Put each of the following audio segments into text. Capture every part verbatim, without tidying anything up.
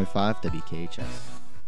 point five W K H S.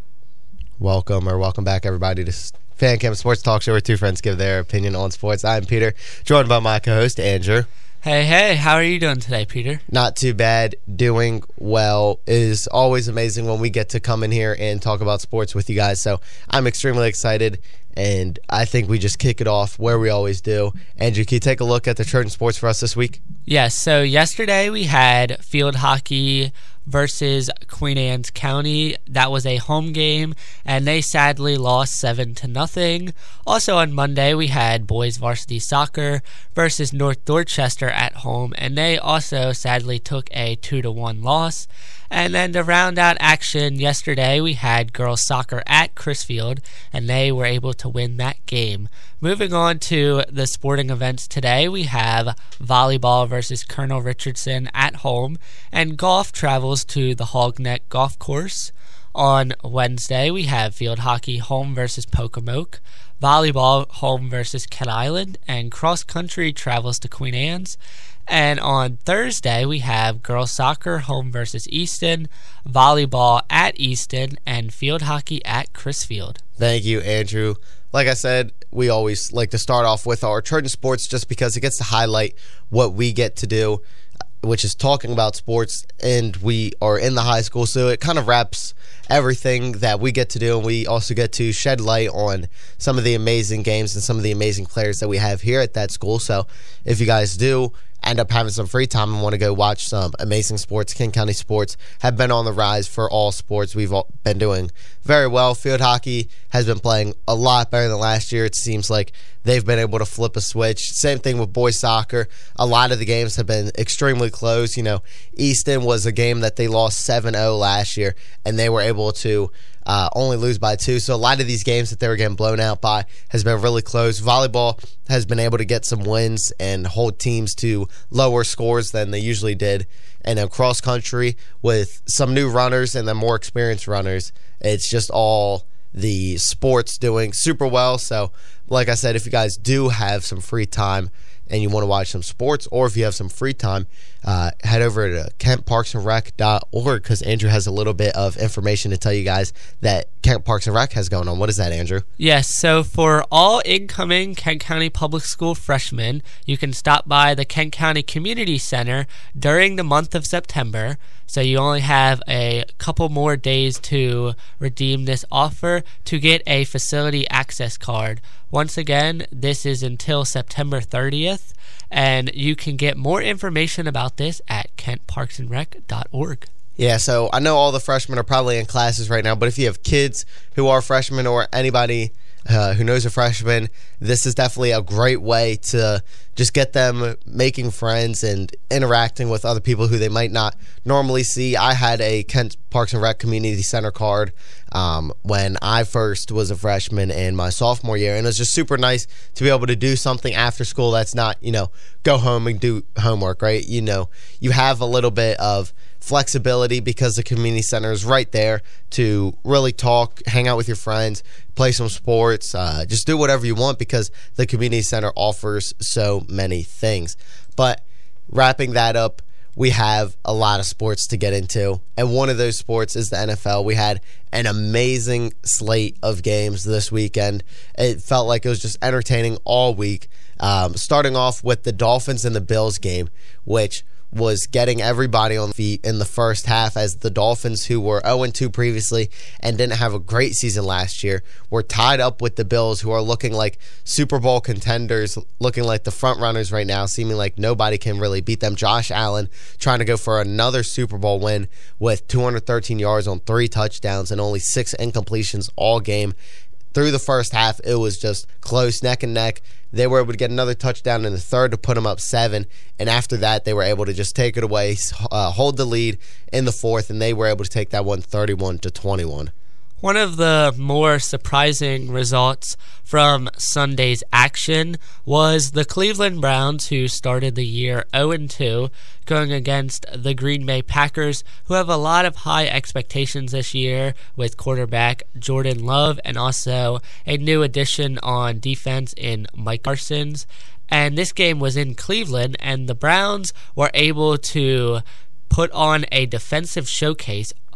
Welcome or welcome back, everybody, to Fan Cam Sports Talk Show, where two friends give their opinion on sports. I'm Peter, joined by my co-host, Andrew. Hey, hey, how are you doing today, Peter? Not too bad, doing well. It is always amazing when we get to come in here and talk about sports with you guys, so I'm extremely excited, and I think we just kick it off where we always do. Andrew, can you take a look at the Trojan sports for us this week? Yes, so yesterday we had field hockey versus Queen Anne's County. That was a home game, and they sadly lost seven to nothing. Also on Monday, we had boys varsity soccer versus North Dorchester at home, and they also sadly took a two to one loss. And then to round out action yesterday, we had girls soccer at Crisfield, and they were able to win that game. Moving on to the sporting events today, we have volleyball versus Colonel Richardson at home, and golf travels to the Hogneck Golf Course. On Wednesday, we have field hockey home versus Pocomoke, volleyball home versus Kent Island, and cross country travels to Queen Anne's. And on Thursday, we have girls soccer home versus Easton, volleyball at Easton, and field hockey at Crisfield. Thank you, Andrew. Like I said, we always like to start off with our Trojan sports just because it gets to highlight what we get to do, which is talking about sports, and we are in the high school, so it kind of wraps everything that we get to do, and we also get to shed light on some of the amazing games and some of the amazing players that we have here at that school. So if you guys do end up having some free time and want to go watch some amazing sports, King County sports have been on the rise for all sports. We've all been doing very well. Field hockey has been playing a lot better than last year. It seems like they've been able to flip a switch. Same thing with boys soccer. A lot of the games have been extremely close. You know, Easton was a game that they lost seven oh last year, and they were able to Uh, only lose by two. So a lot of these games that they were getting blown out by has been really close. Volleyball has been able to get some wins and hold teams to lower scores than they usually did. And then cross country with some new runners and then more experienced runners, it's just all the sports doing super well. So like I said, if you guys do have some free time and you want to watch some sports, or if you have some free time, uh, head over to kent parks and rec dot org, because Andrew has a little bit of information to tell you guys that Kent Parks and Rec has going on. What is that, Andrew? Yes, so for all incoming Kent County Public School freshmen, you can stop by the Kent County Community Center during the month of September. So you only have a couple more days to redeem this offer to get a facility access card. Once again, this is until September thirtieth, and you can get more information about this at kent parks and rec dot org. Yeah, so I know all the freshmen are probably in classes right now, but if you have kids who are freshmen or anybody uh, who knows a freshman, this is definitely a great way to just get them making friends and interacting with other people who they might not normally see. I had a Kent Parks and Rec Community Center card um, when I first was a freshman in my sophomore year, and it was just super nice to be able to do something after school that's not, you know, go home and do homework, right? You know, you have a little bit of flexibility because the community center is right there to really talk, hang out with your friends, play some sports, uh, just do whatever you want because the community center offers so many things. But wrapping that up, we have a lot of sports to get into, and one of those sports is the N F L. We had an amazing slate of games this weekend. It felt like it was just entertaining all week, um, starting off with the Dolphins and the Bills game, which was getting everybody on feet in the first half, as the Dolphins, who were oh and two previously and didn't have a great season last year, were tied up with the Bills, who are looking like Super Bowl contenders, looking like the front runners right now, seeming like nobody can really beat them. Josh Allen trying to go for another Super Bowl win with two hundred thirteen yards on three touchdowns and only six incompletions all game. Through the first half, it was just close, neck and neck. They were able to get another touchdown in the third to put them up seven, and after that, they were able to just take it away, uh, hold the lead in the fourth, and they were able to take that one thirty-one to twenty-one. One of the more surprising results from Sunday's action was the Cleveland Browns, who started the year oh and two, going against the Green Bay Packers, who have a lot of high expectations this year with quarterback Jordan Love and also a new addition on defense in Mike Parsons. And this game was in Cleveland, and the Browns were able to put on a defensive showcase,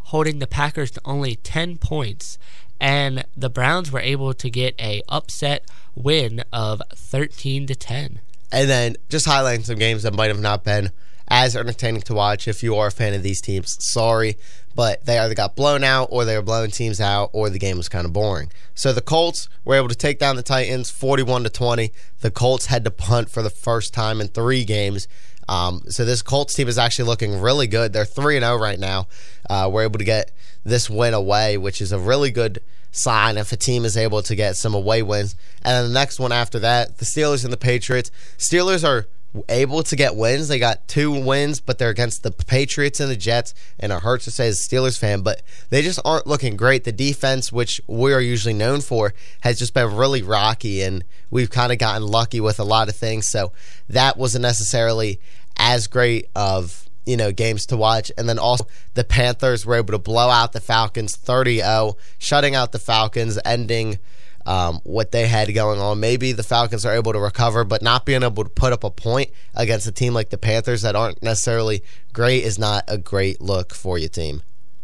holding the Packers to only ten points, and the Browns were able to get a upset win of thirteen to ten. And then just highlighting some games that might have not been as entertaining to watch if you are a fan of these teams. Sorry, but they either got blown out or they were blowing teams out or the game was kind of boring. So the Colts were able to take down the Titans forty-one to twenty. The Colts had to punt for the first time in three games. Um, so this Colts team is actually looking really good. They're three and oh right now. Uh, we're able to get this win away, which is a really good sign if a team is able to get some away wins. And then the next one after that, the Steelers and the Patriots. Steelers are able to get wins. They got two wins, but they're against the Patriots and the Jets, and it hurts to say as a Steelers fan, but they just aren't looking great. The defense, which we are usually known for, has just been really rocky, and we've kind of gotten lucky with a lot of things, so that wasn't necessarily as great of, you know, games to watch. And then also the Panthers were able to blow out the Falcons thirty oh, shutting out the Falcons, ending Um, what they had going on. Maybe the Falcons are able to recover, but not being able to put up a point against a team like the Panthers that aren't necessarily great is not a great look for your team.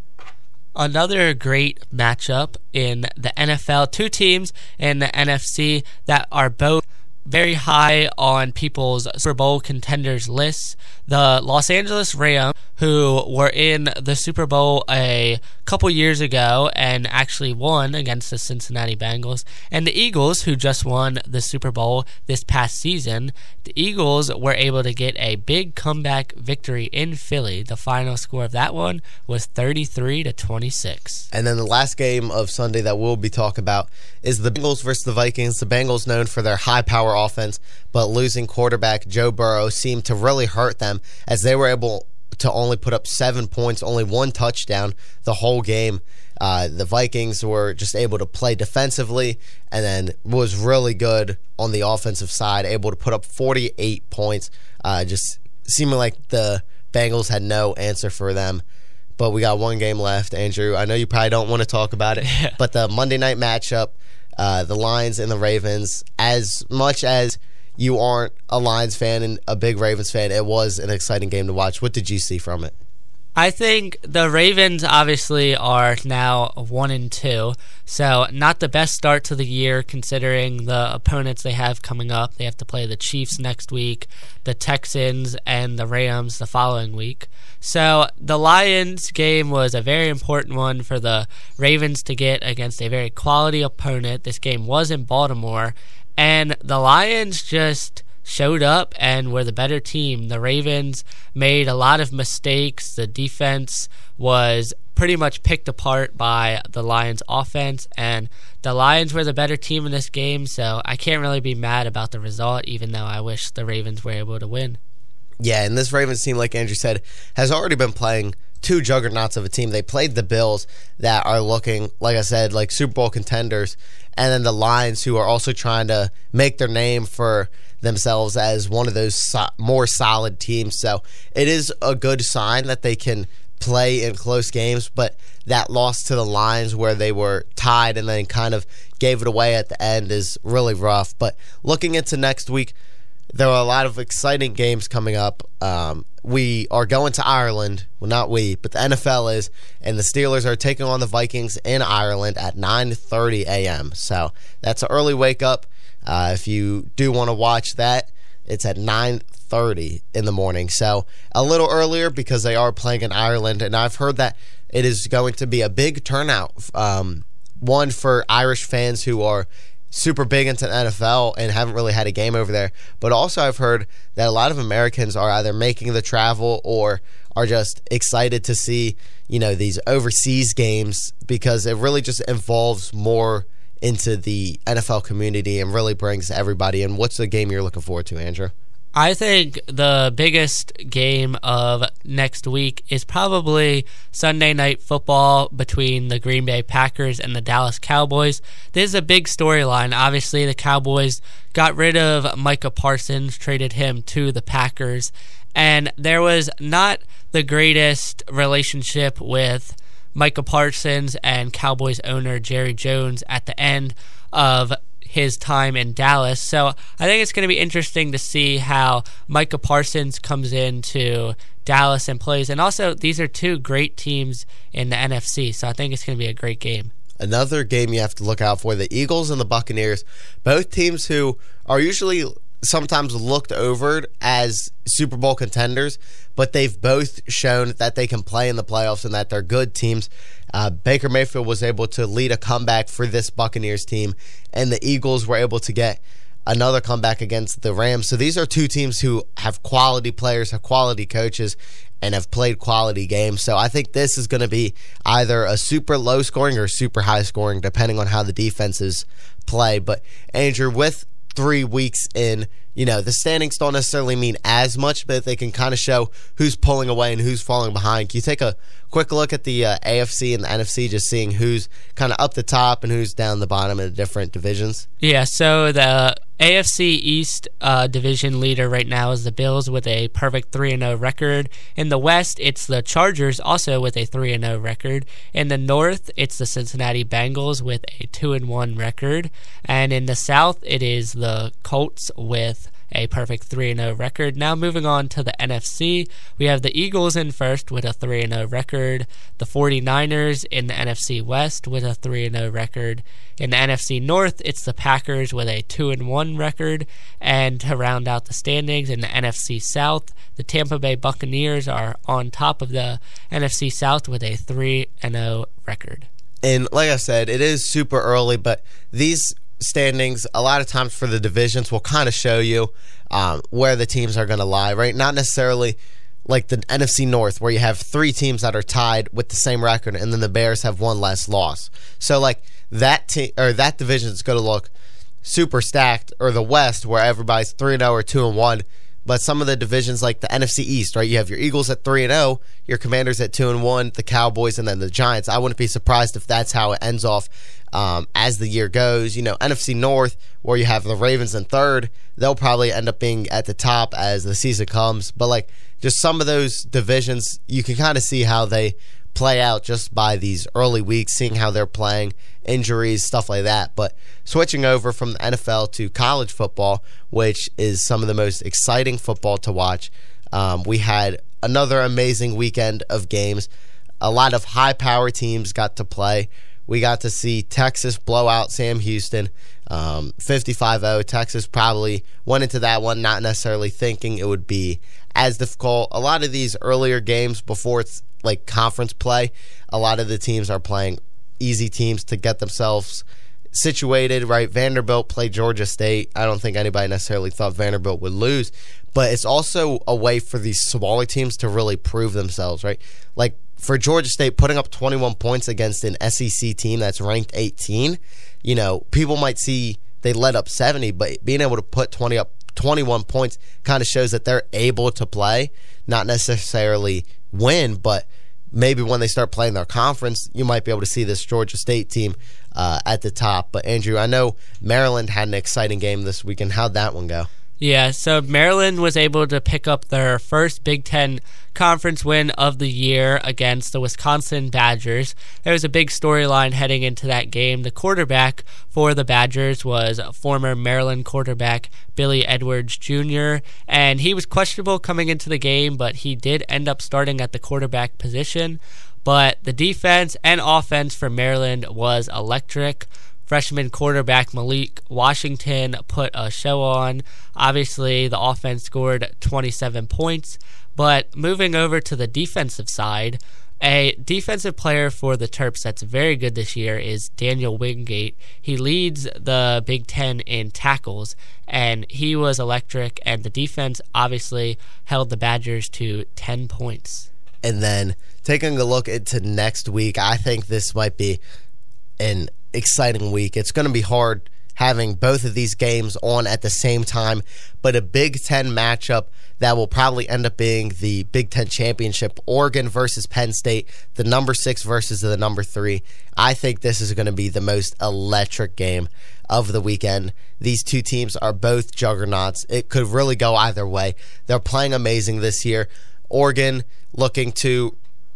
Another great matchup in the N F L. Two teams in the N F C that are both very high on people's Super Bowl contenders lists. The Los Angeles Rams, who were in the Super Bowl a couple years ago and actually won against the Cincinnati Bengals, and the Eagles, who just won the Super Bowl this past season. The Eagles were able to get a big comeback victory in Philly. The final score of that one was thirty-three to twenty-six. And then the last game of Sunday that we'll be talking about is the Bengals versus the Vikings. The Bengals, known for their high-power offense, but losing quarterback Joe Burrow seemed to really hurt them, as they were able to only put up seven points, only one touchdown the whole game. Uh, the Vikings were just able to play defensively and then was really good on the offensive side, able to put up forty-eight points. Uh, just seeming like the Bengals had no answer for them. But we got one game left, Andrew. I know you probably don't want to talk about it, yeah. But the Monday night matchup, uh, the Lions and the Ravens, as much as you aren't a Lions fan and a big Ravens fan, it was an exciting game to watch. What did you see from it? I think the Ravens obviously are now one and two, so not the best start to the year considering the opponents they have coming up. They have to play the Chiefs next week, the Texans, and the Rams the following week. So the Lions game was a very important one for the Ravens to get against a very quality opponent. This game was in Baltimore, and the Lions just showed up and were the better team. The Ravens made a lot of mistakes. The defense was pretty much picked apart by the Lions offense, and the Lions were the better team in this game, so I can't really be mad about the result, even though I wish the Ravens were able to win. Yeah, and this Ravens team, like Andrew said, has already been playing two juggernauts of a team. They played the Bills that are looking, like I said, like Super Bowl contenders, and then the Lions, who are also trying to make their name for themselves as one of those so- more solid teams. So it is a good sign that they can play in close games, but that loss to the Lions where they were tied and then kind of gave it away at the end is really rough. But looking into next week, there are a lot of exciting games coming up. Um, we are going to Ireland. Well, not we, but the N F L is, and the Steelers are taking on the Vikings in Ireland at nine thirty a.m. So that's an early wake-up. Uh, if you do want to watch that, it's at nine thirty in the morning. So a little earlier because they are playing in Ireland, and I've heard that it is going to be a big turnout. Um, one for Irish fans who are super big into the N F L and haven't really had a game over there. But also I've heard that a lot of Americans are either making the travel or are just excited to see, you know, these overseas games because it really just involves more into the N F L community and really brings everybody in. What's the game you're looking forward to, Andrew? I think the biggest game of next week is probably Sunday Night Football between the Green Bay Packers and the Dallas Cowboys. This is a big storyline. Obviously, the Cowboys got rid of Micah Parsons, traded him to the Packers, and there was not the greatest relationship with Micah Parsons and Cowboys owner Jerry Jones at the end of his time in Dallas. So I think it's going to be interesting to see how Micah Parsons comes into Dallas and plays. And also, these are two great teams in the N F C, so I think it's going to be a great game. Another game you have to look out for, the Eagles and the Buccaneers, both teams who are usually sometimes looked over as Super Bowl contenders, but they've both shown that they can play in the playoffs and that they're good teams. Uh, Baker Mayfield was able to lead a comeback for this Buccaneers team, and the Eagles were able to get another comeback against the Rams. So these are two teams who have quality players, have quality coaches, and have played quality games. So I think this is going to be either a super low scoring or super high scoring, depending on how the defenses play. But Andrew, with three weeks in, you know, the standings don't necessarily mean as much, but they can kind of show who's pulling away and who's falling behind. Can you take a quick look at the uh, A F C and the N F C, just seeing who's kind of up the top and who's down the bottom in the different divisions? Yeah, so the A F C East uh, division leader right now is the Bills with a perfect three and oh record. In the West, it's the Chargers, also with a three and oh record. In the North, it's the Cincinnati Bengals with a two and one record. And in the South, it is the Colts with a perfect three and oh record. Now moving on to the N F C, we have the Eagles in first with a three and oh record, the 49ers in the N F C West with a three and oh record. In the N F C North, it's the Packers with a two and one record, and to round out the standings in the N F C South, the Tampa Bay Buccaneers are on top of the N F C South with a three and oh record. And like I said, it is super early, but these standings a lot of times for the divisions will kind of show you um, where the teams are going to lie, right? Not necessarily like the N F C North where you have three teams that are tied with the same record and then the Bears have one less loss. So like that team or that division is going to look super stacked, or the West where everybody's three and oh or two and one. But some of the divisions like the N F C East, right? You have your Eagles at three and oh, your Commanders at two and one, the Cowboys, and then the Giants. I wouldn't be surprised if that's how it ends off um, as the year goes. You know, N F C North, where you have the Ravens in third, they'll probably end up being at the top as the season comes. But like just some of those divisions, you can kind of see how they play out just by these early weeks, seeing how they're playing, injuries, stuff like that. But switching over from the N F L to college football, which is some of the most exciting football to watch, um, we had another amazing weekend of games. A lot of high-power teams got to play. We got to see Texas blow out Sam Houston, um, fifty-five oh. Texas probably went into that one not necessarily thinking it would be as difficult. A lot of these earlier games before it's like conference play, a lot of the teams are playing easy teams to get themselves situated, right? Vanderbilt played Georgia State. I don't think anybody necessarily thought Vanderbilt would lose, but it's also a way for these smaller teams to really prove themselves, right? Like for Georgia State, putting up twenty-one points against an S E C team that's ranked eighteen, you know, people might see they let up seventy, but being able to put twenty up, twenty-one points kind of shows that they're able to play, not necessarily win, but maybe when they start playing their conference, you might be able to see this Georgia State team uh, at the top. But Andrew, I know Maryland had an exciting game this weekend. How'd that one go? Yeah, so Maryland was able to pick up their first Big Ten conference win of the year against the Wisconsin Badgers. There was a big storyline heading into that game. The quarterback for the Badgers was former Maryland quarterback Billy Edwards Junior, and he was questionable coming into the game, but he did end up starting at the quarterback position. But the defense and offense for Maryland was electric. Freshman quarterback Malik Washington put a show on. Obviously, the offense scored twenty-seven points. But moving over to the defensive side, a defensive player for the Terps that's very good this year is Daniel Wingate. He leads the Big Ten in tackles, and he was electric, and the defense obviously held the Badgers to ten points. And then taking a look into next week, I think this might be an exciting week. It's going to be hard having both of these games on at the same time, but a Big Ten matchup that will probably end up being the Big Ten Championship, Oregon versus Penn State, the number six versus the number three. I think this is going to be the most electric game of the weekend. These two teams are both juggernauts. It could really go either way. They're playing amazing this year. Oregon looking to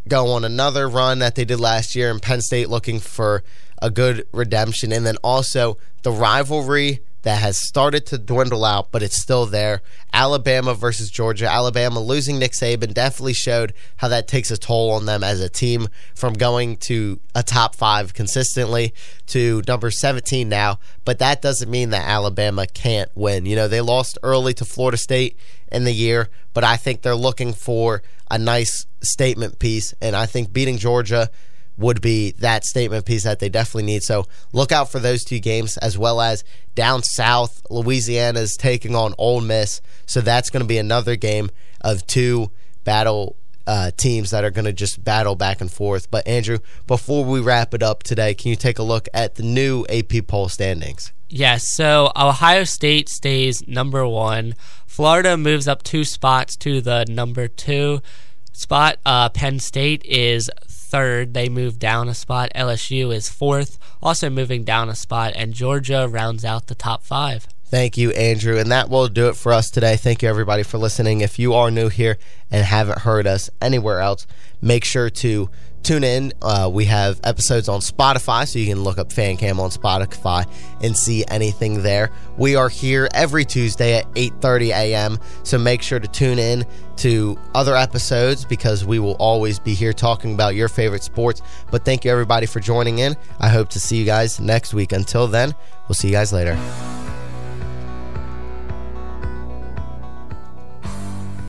go on another run that they did last year, and Penn State looking for a good redemption. And then also the rivalry that has started to dwindle out, but it's still there. Alabama versus Georgia. Alabama losing Nick Saban definitely showed how that takes a toll on them as a team, from going to a top five consistently to number seventeen now. But that doesn't mean that Alabama can't win. You know, they lost early to Florida State in the year, but I think they're looking for a nice statement piece, and I think beating Georgia would be that statement piece that they definitely need. So look out for those two games, as well as down south, Louisiana is taking on Ole Miss. So that's going to be another game of two battle uh, teams that are going to just battle back and forth. But Andrew, before we wrap it up today, can you take a look at the new A P poll standings? Yes, so Ohio State stays number one. Florida moves up two spots to the number two spot. Uh, Penn State is third. They move down a spot. L S U is fourth, also moving down a spot, and Georgia rounds out the top five. Thank you, Andrew. And that will do it for us today. Thank you, everybody, for listening. If you are new here and haven't heard us anywhere else, make sure to tune in. Uh, we have episodes on Spotify, so you can look up FanCam on Spotify and see anything there. We are here every Tuesday at eight thirty a.m., so make sure to tune in to other episodes, because we will always be here talking about your favorite sports. But thank you, everybody, for joining in. I hope to see you guys next week. Until then, we'll see you guys later.